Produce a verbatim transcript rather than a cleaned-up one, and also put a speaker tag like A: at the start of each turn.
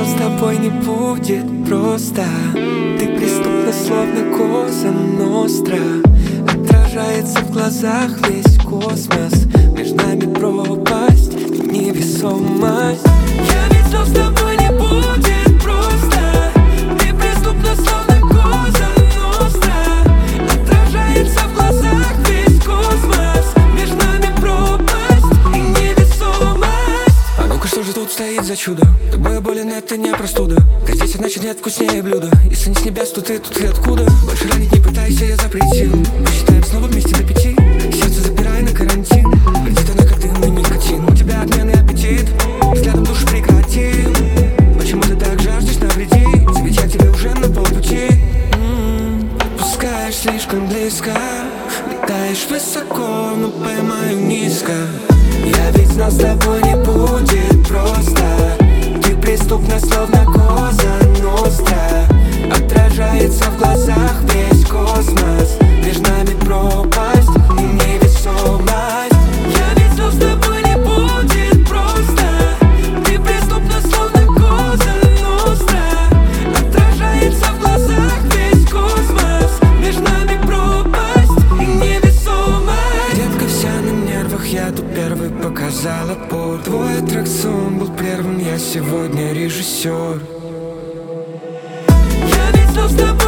A: с тобой не будет просто. Ты преступна, словно Коза Ностра. Отражается в глазах весь космос. Между нами пропасть и невесомость. Я ведь знал, с тобой не будет просто. Ты преступна, словно Коза Ностра. Отражается в глазах весь космос. Между нами пропасть и невесомость. А ну-ка, что же тут стоит за чудо? Тобой болен, это не простуда. Здесь иначе нет вкуснее блюда. Если не с небес, то ты тут и откуда? Больше ранить не пытайся, я запретил. Посчитаем снова вместе до пяти. Сердце запирай на карантин. Вредит она, как дым и никотин. У тебя отменный аппетит, взглядом душу прекратил. Почему ты так жаждешь навредить? Ведь я тебе уже на полпути. М-м-м. Пускаешь слишком близко, летаешь высоко, но поймаю низко. Я ведь знал, с тобой не будет просто. Ты преступна, словно Коза Ностра. Отражается в глазах весь космос. Между нами пропасть и невесомость. Я ведь знал, с тобой не будет просто. Ты преступна, словно Коза Ностра. Отражается в глазах весь космос. Между нами пропасть и невесомость. Детка вся на нервах, я тут первый показал отпор. Твой аттракцион был первым, я сегодня режиссер. Я ведь знал, с тобой